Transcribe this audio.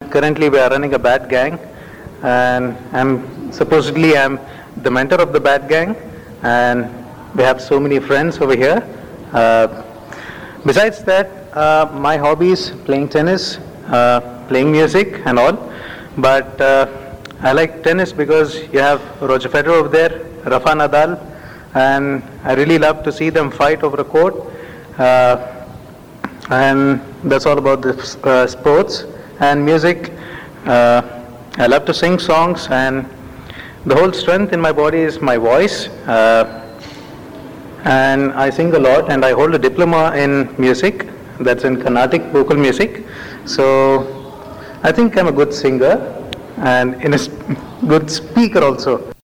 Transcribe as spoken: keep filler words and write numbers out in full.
Currently, we are running a bat gang, and I'm supposedly I'm the mentor of the bat gang, and we have so many friends over here. Uh, besides that, uh, my hobbies: playing tennis, uh, playing music, and all. But uh, I like tennis because you have Roger Federer over there, Rafa Nadal, and I really love to see them fight over a court. Uh, and that's all about the uh, sports and music. uh, I love to sing songs, and the whole strength in my body is my voice, uh, and I sing a lot, and I hold a diploma in music, that's in Carnatic vocal music. So I think I'm a good singer and in a good speaker also.